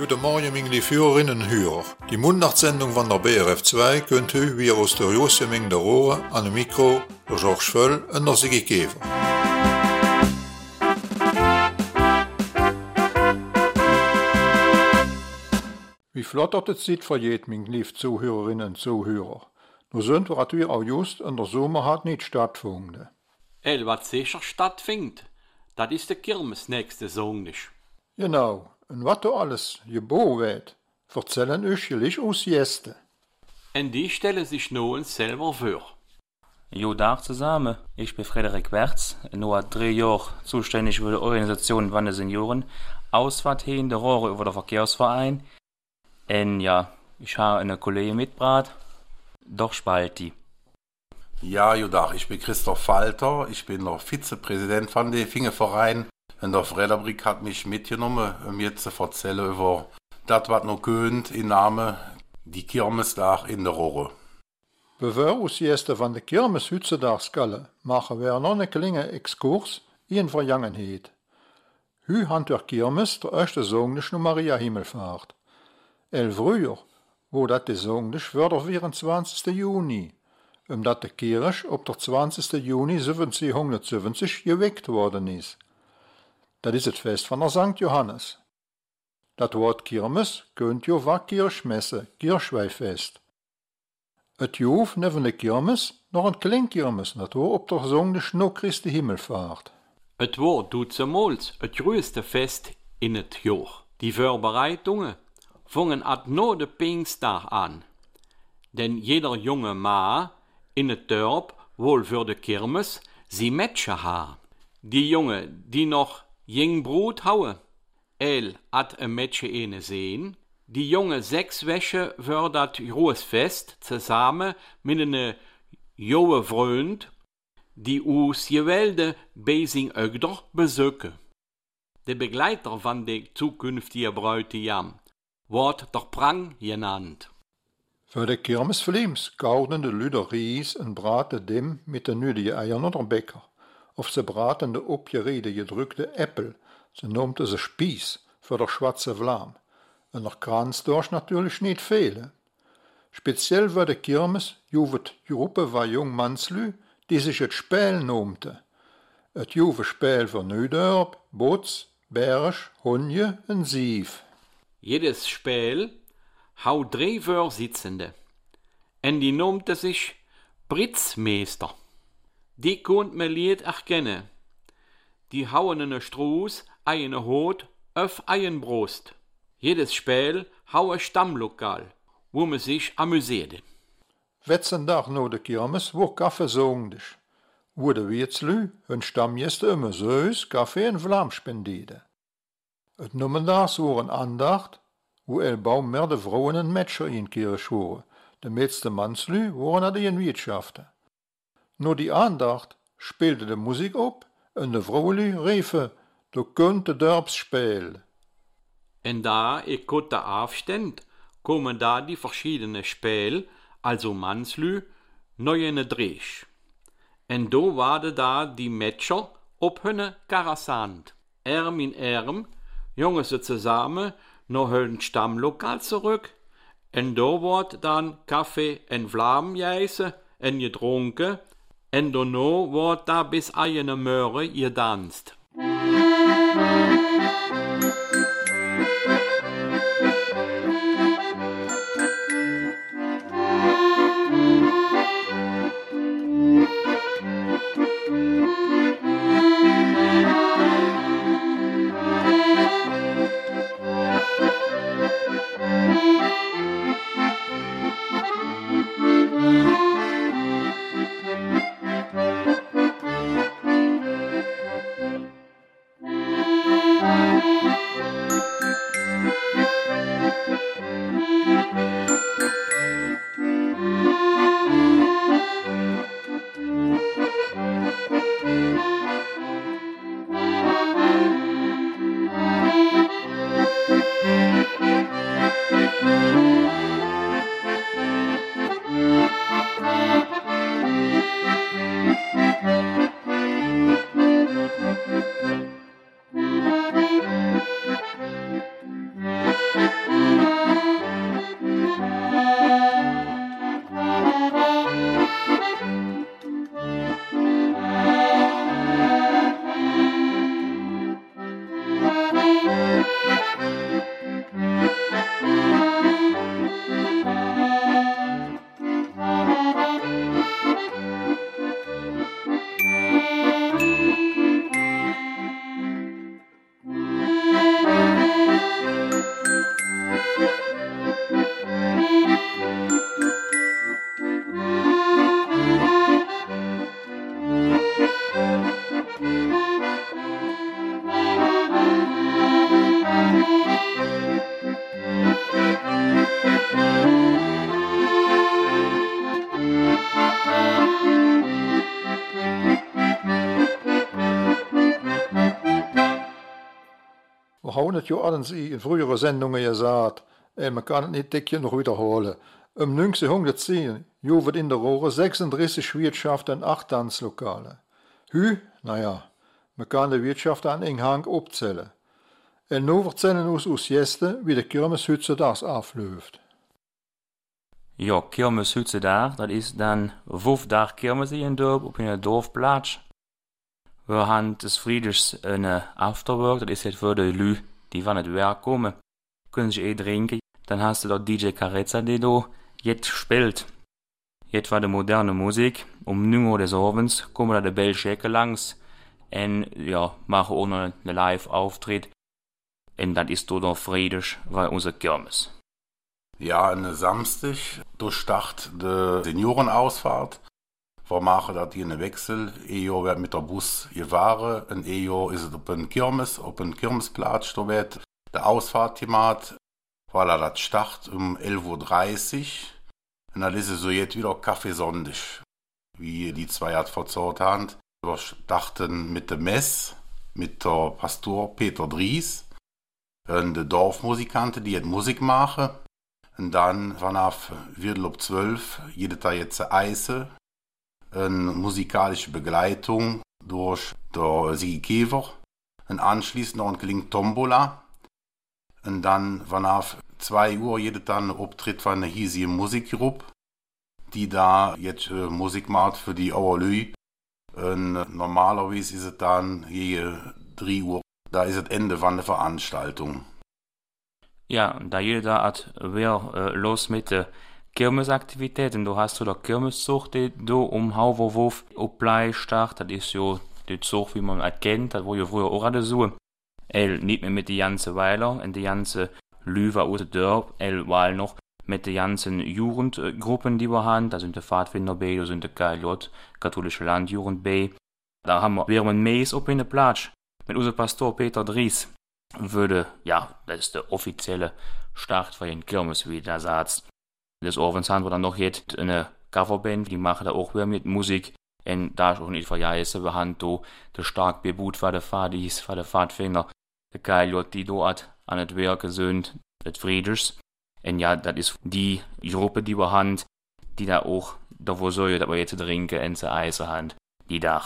Guten Morgen, meine lieben Hörerinnen und Hörer. Die Mundnachtsendung von der BRF 2 könnt ihr wie aus der Joseming der Rohre an dem Mikro der Georges Völl und der Sigi Käfer. Wie flottert es Zeit vergeht, meine lieben Zuhörerinnen und Zuhörer. Nur sind wir natürlich auch just in der Sommer hat nicht stattgefunden. Was sicher stattfindet, das ist der Kirmes nächste Sonntag. Genau, und was da alles geboren wird, erzählen euch gleich aus Gäste. Und die stellen sich nun selber vor. Jo, Tag zusammen. Ich bin Frederik Wertz, nur 3 Jahre zuständig für die Organisation von den Senioren, Ausfahrt hin der Rohre über den Verkehrsverein. Und ja, ich habe eine Kollegin mitgebracht, doch Spalti. Ja, Judach, ich bin Christoph Falter, ich bin der Vizepräsident von dem Fingerverein. Und der Frederik hat mich mitgenommen, um mir zu erzählen über das, was noch gehört, im Namen die Kirmestag in der Rohre. Bevor uns Gäste von der Kirmes heutzutage skallen, machen wir noch einen kleinen Exkurs in die Vergangenheit. Heute haben wir Kirmes der erste Sonntag nach Maria Himmelfahrt. Früher wo das der Sonntag war der 24. Juni, omdat die Kirche op der 20. Juni 1770 geweckt worden ist. Das ist das Fest von der St. Johannes. Das Wort Kirmes könnt jo war Kirchmesse, Kirchweihfest. Et jof neben der Kirmes noch ein Kleinkirmes, das war op der Sonntag nach Christi Himmelfahrt. Et war duzemals et größte Fest in het Jahr. Die Vorbereitungen fangen ad no de Pfingsttag an. Denn jeder junge Ma in het Dorp wohl für de Kirmes sie Mädchen ha. Die Junge, die noch jeng Brot haue, ad ein Mädchen eine sehen. Die junge 6 Wäsche für dat Großfest zusammen mit ne jowe Freund, die us gewählte Basing Ögder besöke. Der Begleiter von der zukünftigen Bräutigam wird der Prang genannt. Für die Kirmesflims gauden de Lüder Ries en braten dem mit den nötigen Eiern oder Bäcker. Of ze braten de opgerede gedrückte Äppel, ze noemten ze Spieß für der schwarze Vlam. En der Kranz dorch natürlich nicht fehlen. Speziell für de Kirmes juwet Gruppe war jung Manslü, die sich het Spel noemte. Het juwe Spel für Nüdörp, Botz, Bärsch, Honje en Sief. Jedes Spiel hau 3 Vorsitzende. En die noemte sich Britzmeister. Die konnt me lied erkennen. Die hauen eine Struß, eine Hot, auf ein Brust. Jedes Spiel hau ein Stammlokal, wo man sich amüsierte. Wetsendag no de Kirmes wo Kaffee sondig. Wo de Wirtslü hun Stammgäste immer Sös, Kaffee en Vlam spendierden. Het Nummendags waren Andacht, wo Baum mehr de Frauen en Mätscher in Kirche waren. De meeste Manslü waren an den Wirtschaften. Nur die Andacht spielte de Musik op en de Vrouwenlü riefen, du könnt de Dörps spelen. En da ik kot de Aufstand, kommen da die verschiedenen Spiel, also Manslü, neue Dreh. En do waren da die Mätscher op hunne Karasant. Arm in Arm, jongen sie zusammen nach hun Stammlokal zurück. En do wordt dann Kaffee en Vlam jäse en getrunken. En danach wordt da bis eine Möhre gedanzt. haben es ja alles in früheren Sendungen gesagt, man kann es nicht dick noch wiederholen. 1910 joven in der Rohre 36 Wirtschaften und 8 Tanzlokale. Hü, naja, man kann die Wirtschaft an einen Hang opzählen. En nu vertellen uns aus Gäste, wie der Kirmes heutzutage abläuft. Ja, Kirmes heutzutage, das ist dann 5 Tage Kirmes in een Dorf, op een Dorfplatz. Wir haben des Friedens eine Afterwork, das ist jetzt für die Leute, die von het Werk kommen. Können sich trinken. Dann hast du dort DJ Carezza, der da jetzt spielt. Jetzt war die moderne Musik. 9 Uhr des Abends kommen da die Bellschecke langs. Und ja, machen auch noch einen Live-Auftritt. Und das ist da friedlich, weil unser Kirmes. Ja, an Samstag, da startet die Seniorenausfahrt. Wir machen da hier einen Wechsel. Ein Jahr wird mit der Bus gefahren, ein Jahr ist es auf einem Kirmesplatz, da wird der Ausfahrt gemacht, weil das startet um 11:30 Uhr. Und dann ist es so jetzt wieder Kaffeesonntag, wie die zwei hat verzahlt haben. Wir starten mit der Mess, mit der Pastor Peter Dries, und der Dorfmusikanten, die jetzt Musik machen. Und dann von auf 11:45 jeder da jetzt Eise. Eine musikalische Begleitung durch der Sigi Käfer, und anschließend noch ein klingt Tombola. Und dann von auf 2 Uhr jeder dann Auftritt von einer hiesigen Musikgruppe, die da jetzt Musik macht für die Auerlü. Und normalerweise ist es dann gegen 3 Uhr, da ist das Ende von der Veranstaltung. Ja, da jeder hat wer los mit der Kirmesaktivitäten. Du hast so der Kirmeszug, die du Hauverwurf auf Blei startet. Das ist ja der Zug, wie man es kennt, das war ja früher auch alle so. Nicht mehr mit den ganzen Weiler und die ganzen Lüver aus dem Dorf, war noch mit den ganzen Jugendgruppen, die wir haben. Da sind die Pfadfinder B, da sind die KJ, Katholische Landjugend B. Da haben wir ein Mees auf in der Platz mit unserem Pastor Peter Dries. Ja, das ist der offizielle Start für den Kirmes, wie der sagt. Des Abends haben wir dann noch jetzt eine Coverband, die machen da auch wieder mit Musik. Und da ist auch nicht vergessen, wir haben da den stark bebut für die Fadis, für die Pfadfinder, die KJ, die dort an das Werk sind, des Frieders. Und ja, das ist die Gruppe, die wir haben, die da auch davor sorgt, dass wir jetzt trinken und zu Eisen haben, die da.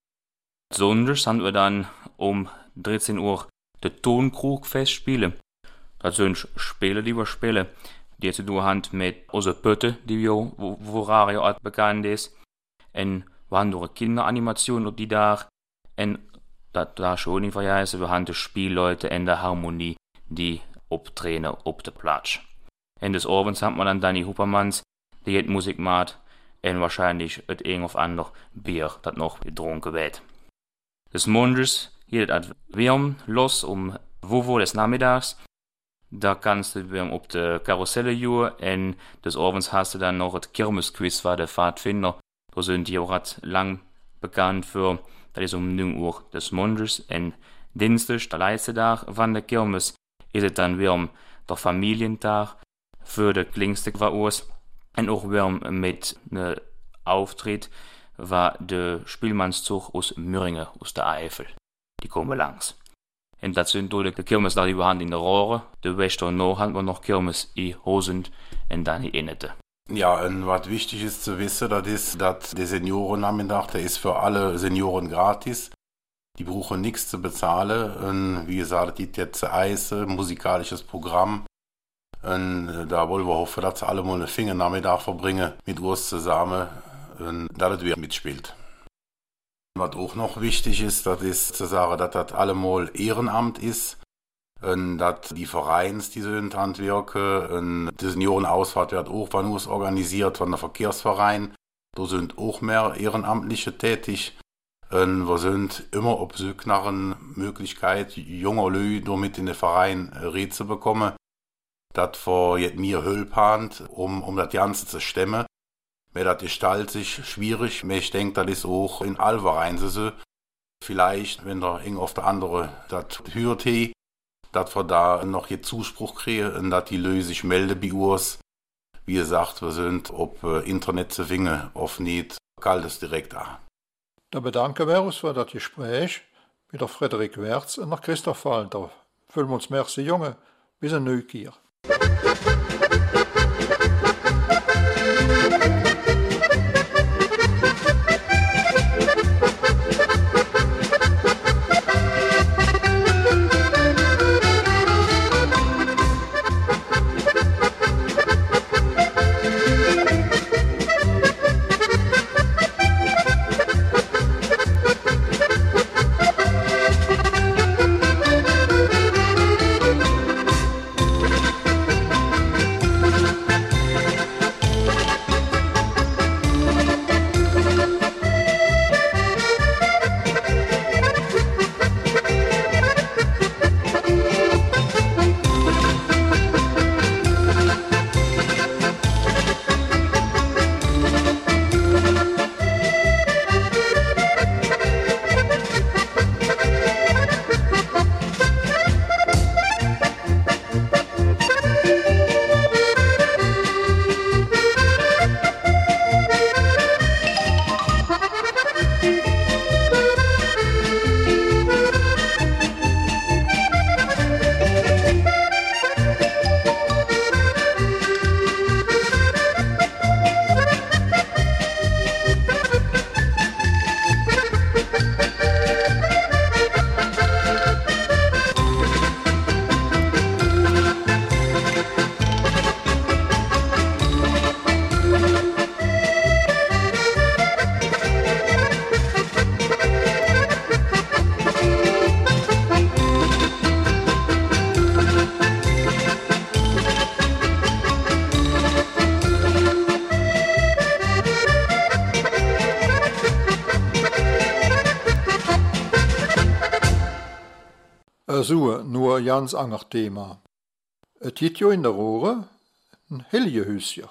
Sonntags haben wir dann um 13 Uhr den Tonkrug festspielen. Das sind Spiele, die wir spielen, die zu tun haben mit unseren Pötte, die wir, wo Radio bekannt ist. Und wir haben eine Kinderanimation auf die da. Und das da schon nicht vergessen, wir haben die Spielleute in der Harmonie, die auftreten auf dem Platz. Und des Abends haben wir dann Danny Huppermanns, die jetzt Musik macht, und wahrscheinlich das ein oder andere Bier, das noch getrunken wird. Des Mondes geht es warm los um 5 Uhr des Nachmittags. Da kannst du auf der Karusselle gehen, und des Abends hast du dann noch das Kirmesquiz für die Pfadfinder. Da sind die auch lang bekannt für, das ist um 9 Uhr des Mondes. Und Dienstag, der letzte Tag von der Kirmes, ist es dann wieder der Familientag für die kleinste Vaus. Und auch wieder mit einem Auftritt war der Spielmannszug aus Müringen, aus der Eifel. Die kommen langs. Und das sind durch die Kirmes, die wir haben in der Rohre. Der Wester noch haben wir noch Kirmes in Hosen und dann in Innete. Ja, und was wichtig ist zu wissen, das ist, dass der Seniorennachmittag, der ist für alle Senioren gratis. Die brauchen nichts zu bezahlen. Und wie gesagt, die jetzt Eise, musikalisches Programm. Und da wollen wir hoffen, dass alle mal einen Fingernachmittag verbringen mit uns zusammen und dass das wieder mitspielt. Was auch noch wichtig ist, das ist zu sagen, dass das allemal Ehrenamt ist und dass die Vereins, die sind Handwerke und die Seniorenausfahrt wird auch von uns organisiert, von der Verkehrsverein. Da sind auch mehr Ehrenamtliche tätig und wir sind immer auf Suche nach einer Möglichkeit, junger Leute mit in den Verein zu bekommen, dass wir jetzt mehr Hilfe haben, um das Ganze zu stemmen. Weil das gestaltet sich schwierig, aber ich denke, das ist auch in allen Vereinen so. Vielleicht, wenn der eng auf der andere das hört, dass wir da noch jetzt Zuspruch kriegen und dass die Leute sich melden bei uns. Wie gesagt, wir sind auf Internet zu finden, auf nicht, kalt es direkt an. Da bedanken wir uns für das Gespräch mit der Frederik Wertz und der Christoph Falter Fühlen wir uns merci, Junge. Bis ein Neukier. So, nur ein ganz anderes Thema. Es gibt ja in der Rohre ein Helgehüscher.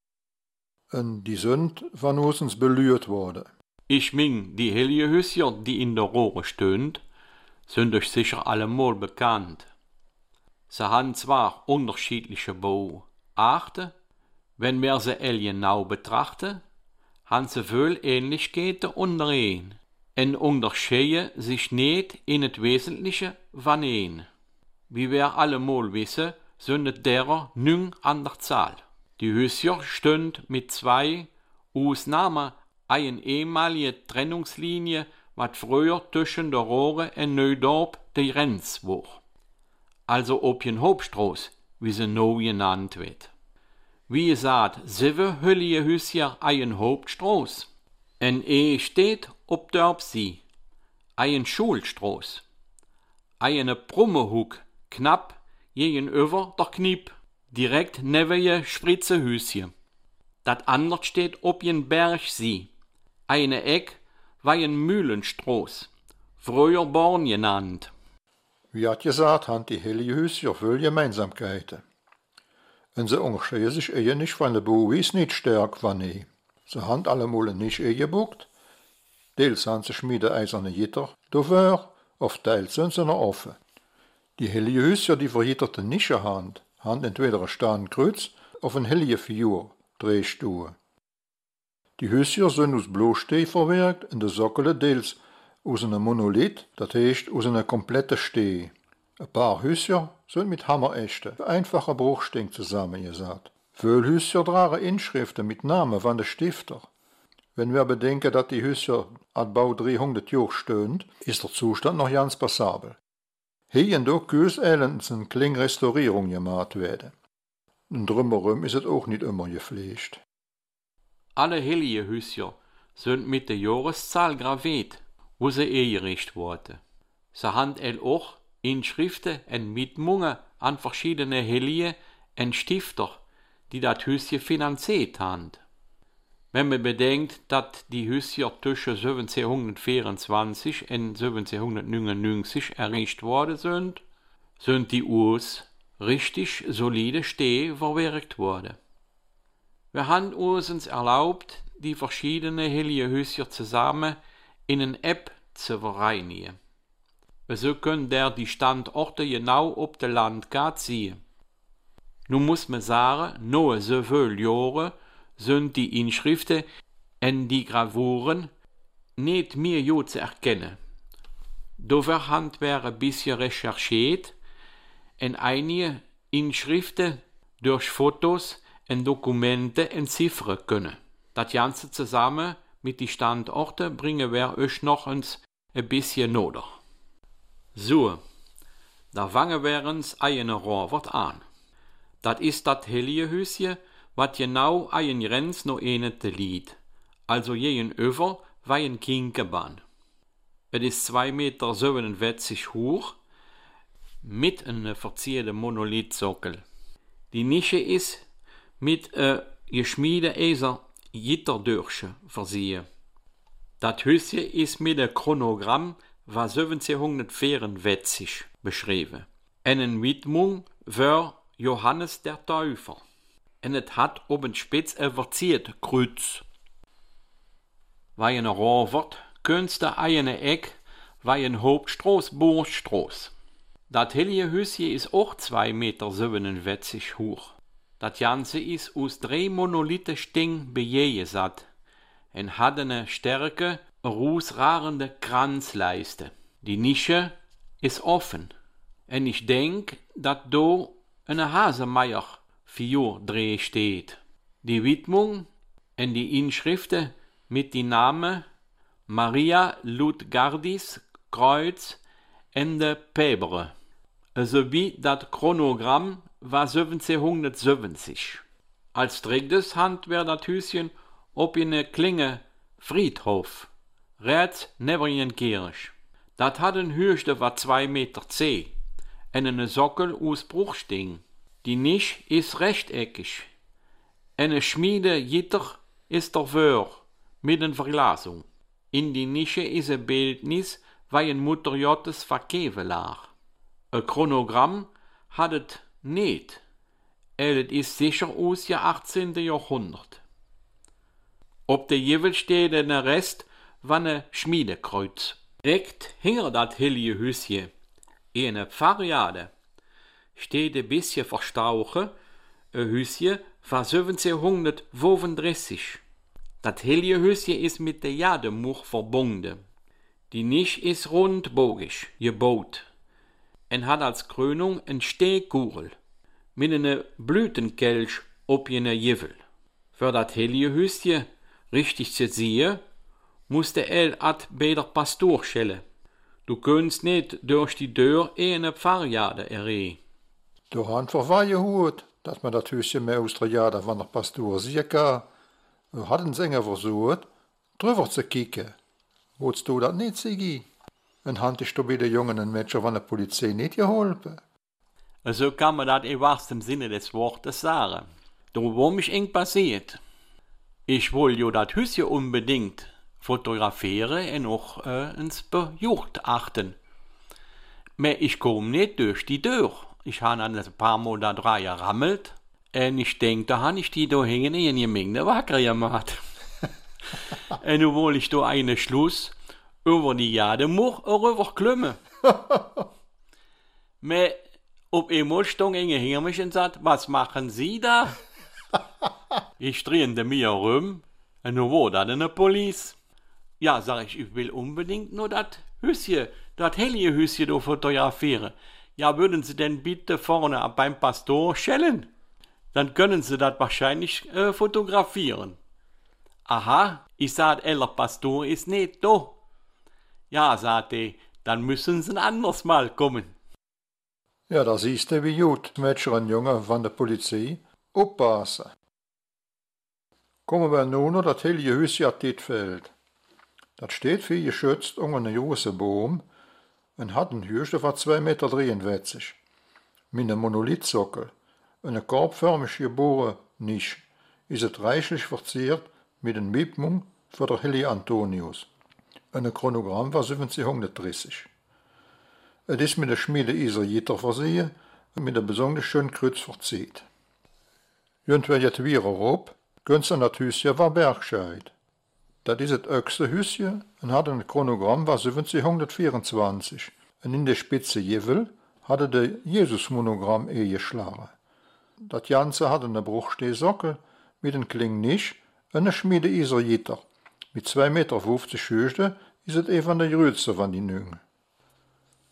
Und die sind von uns belüht worden. Ich mein, die Helgehüsser, die in der Rohre stehen, sind euch sicher allemal bekannt. Sie haben zwar unterschiedliche Bauarten, wenn wir sie genau betrachten, haben sie wohl Ähnlichkeiten unterein. En unterscheiden sich nicht in het Wesentliche van een. Wie wir allemal wissen, sind es derer 9 an der Zahl. Die Hüsser stehen mit 2 Ausnahmen eine ehemalige Trennungslinie, was früher zwischen der Rohre und Neudorp die Grenze war. Also ob ein Hauptstraße, wie sie neu genannt wird. Wie gesagt, 7 höllige Hüsser eine Hauptstraße. En steht ob der sie, ein Schulstraß, eine Brummehug knapp gegenüber der Kniep, direkt neben je Spritzehüschen. Dat andere steht ob ein Bergsee, eine Eck war ein Mühlenstraß, früher Born genannt. Wie hat gesagt, haben die Helgehüsser viele Gemeinsamkeiten. Und sie unterscheiden sich nicht von der Bauweise nicht stark von nie. Sie haben allemal nicht gebuckt. Teils haben sie schmiedeeiserne Gitter davor, oft teils sind sie noch offen. Die Helgehüsser, die vergitterte Nische haben entweder ein Stahnkreuz auf eine hellige Figur, Drehstuhe. Die Hüsser sind aus Bloßsteh verwerkt und die Sockel teils aus einem Monolith, das heißt aus einer kompletten Steh. Ein paar Hüsser sind mit Hammerästen, einfacher Bruchstücken zusammengesetzt. Viele Hüsser tragen Inschriften mit Namen von den Stifter. Wenn wir bedenken, dass die Hüsser an Bau 300 Jahre stehen, ist der Zustand noch ganz passabel. Hier und da können eine kleine Restaurierung gemacht werden. Und drumherum ist es auch nicht immer gepflegt. Alle Helgehüsser sind mit der Jahreszahl graviert, wo sie eingerichtet wurden. Sie haben auch Inschriften und Widmungen an verschiedene Hellige und Stifter, die das Hüsschen finanziert haben. Wenn man bedenkt, dass die Hüsser zwischen 1724 und 1799 errichtet worden sind die aus richtig solide Steh verwerkt worden. Wir haben uns erlaubt, die verschiedenen Helgehüsser zusammen in eine App zu vereinigen. So können die Standorte genau auf der Landkarte sehen. Nun muss man sagen, nach so vielen Jahren sind die Inschriften und die Gravuren nicht mehr zu erkennen. Dafür haben wir ein bisschen recherchiert en einige Inschriften durch Fotos en Dokumente entzifferen können. Das Ganze zusammen mit die Standorte bringen wir euch noch ein bisschen noder. So, da fangen wir uns eine Rohrwort an. Das ist das Helliehüsje, wat genau ein Grenz no enete lied, also gegenüber war ein Kinkebahn. Es ist 2,77 Meter hoch, mit einem verzierten Monolithsockel. Die Nische ist mit geschmiedeter Gitterdürsche versehen. Das Hüsje ist mit einem Chronogramm von 1744 beschrieben. Eine Widmung für Johannes der Täufer. Und es hat oben spitz ein verziertes Kreuz. Weil eine Rohrwort, künste eine Eck, weil ein Hauptstraß, Burgstraß. Das Helliehüsje ist auch 2,77 Meter hoch. Das Ganze ist aus 3 Monolithenstingen bejesat und hat eine starke, herausragende Kranzleiste. Die Nische ist offen. Und ich denke, dass da eine Hasemeier-Figur drin steht. Die Widmung und die Inschriften mit den Namen Maria Ludgardis Kreuz und der Päbere, sowie das Chronogramm war 1770. Als drittes Hand wäre das Hüschen ob in eine Klinge Friedhof, rechts neben in Kirche. Das hat ein Höchste war 2,10 Meter und eine Sockel aus Bruchstein. Die Nische ist rechteckig. Eine Schmiedegitter ist davor mit einer Verglasung. In die Nische ist ein Bildnis, weil ein Mutter Gottes verkeven lag. Ein Chronogramm hat es nicht. Es ist sicher aus dem 18. Jahrhundert. Ob der Jevel steht ein Rest von einem Schmiedekreuz. Direkt hinter das Helliehüsje, in einer Pfarrjade, steht ein bisschen verstauchen, ein Hüsje von 1735. Das Helliehüsje ist mit der Jademuch verbunden. Die Nische ist rundbogig gebaut und hat als Krönung eine Stehkugel mit einem Blütenkelch auf jener Jevel. Für das Helliehüsje richtig zu sehen, musste ad bei der Pastor schellen. Du kannst nicht durch die Tür eine Pfarrjade erregen. Du hast war gehört, dass man das Hüsje mehr aus der Jade von der Pastor sehen kann. Wir hatten Sänger versucht, drüber zu kicken. Wolltest du das nicht, Sigi? Und hast du bei den jungen Mädchen von der Polizei nicht geholfen? So kann man das im wahrsten Sinne des Wortes sagen. Darum ist eng passiert. Ich will ja das Hüsje unbedingt fotografieren und auch ins begutachten. Aber ich komme nicht durch die Tür. Ich habe ein paar Mal da dran gerammelt und ich denke, da habe ich die da hängen in die Menge wacker gemacht. Und nun will ich da einen Schluss über die Jademuch rüberklimmen. Aber ob einmal stand hinter mich und sagt, was machen Sie da? Ich drehte mir rum und nun war da eine Polizei. Ja, sag ich will unbedingt nur das Hüsje, das Helliehüsje da fotografieren. Ja, würden Sie denn bitte vorne beim Pastor schellen? Dann können Sie das wahrscheinlich fotografieren. Aha, ich sag, der Pastor ist nicht da. Ja, sagte er, dann müssen Sie ein anderes Mal kommen. Ja, da siehst du, wie gut Mädchen und Jungen von der Polizei aufpassen. Kommen wir nun noch das Helliehüsje an das Feld. Das steht viel geschützt unter einem großen Baum und hat eine Höhe von 2,23 Meter mit einem Monolithsockel. Eine korbförmig gebohrene Nische ist es reichlich verziert mit einer Widmung für den Heilige Antonius. Ein Chronogramm war 1730. Es ist mit einem Schmiede-Iser-Gitter versehen und mit einem besonders schönen Kreuz verziert. Wenn wir jetzt wieder rob, können Sie das Hüsje von Bergscheid. Das ist das höchste Hüsje und hat ein Chronogramm von 1724. Und in der Spitze Jevel hatte der Jesus-Monogramm geschlagen. Das Ganze hat eine Bruchstehsockel mit einem kleinen Nisch und einem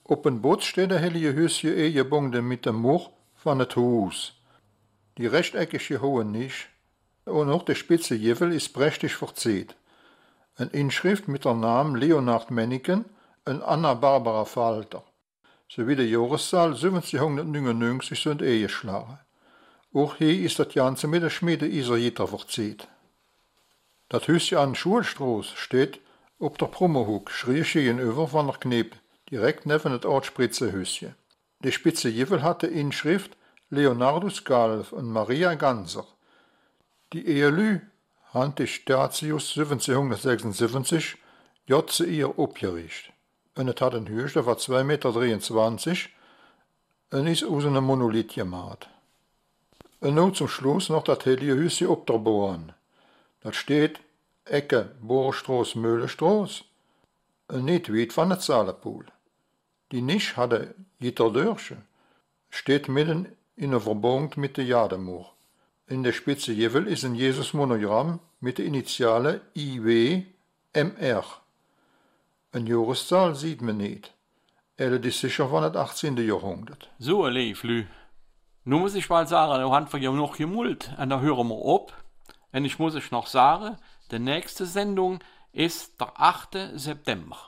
Op een boot steht der heilige Hüsje gebunden mit dem Mur van het Hus. Die rechteckige hohe Nische und auch der spitze Jevel ist prächtig verzieht. Eine Inschrift mit dem Namen Leonhard Menneken und Anna Barbara Falter, sowie der Jahreszahl 1799 sind eingeschlagen. Auch hier ist das Ganze mit der Schmiede Israeliter verzieht. Das Hüsje an Schulstraße steht op der Prommerhoek, schräg gegenüber von der Knep, direkt neben das Ortspritze-Hüsje. Die spitze Jevel hatte Inschrift Leonardus Galf und Maria Ganser. Die Ehelü hatte Statius 1776 zu ihr abgerichtet. Und es hat eine Höhe von 2,23 Meter und ist aus einem Monolith gemacht. Und nun zum Schluss noch das heilige Hüsje op der Bohren. Das steht Ecke Bohrstraße, Möhlestraße und nicht weit von der Zahlepool. Die Nische hatte Gitterdörche, steht mitten in der Verbindung mit der Jademur. In der Spitze Jevel ist ein Jesus-Monogramm mit der Initiale IWMR. Eine Jahreszahl sieht man nicht. Er ist sicher von dem 18. Jahrhundert. So, Leiflü. Nun muss ich mal sagen, du hast ja noch gemult, und da hören wir ab. Und ich muss euch noch sagen, die nächste Sendung ist der 8. September.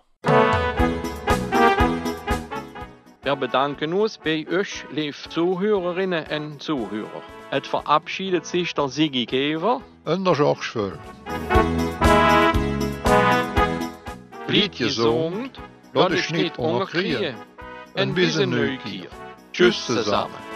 Wir bedanken uns bei euch, liebe Zuhörerinnen und Zuhörer. Es verabschiedet sich der Sigi Käfer Und der Georges Völl. Blieb gesund, lass dich nicht unterkriegen. Und bis in Neugier. Tschüss zusammen.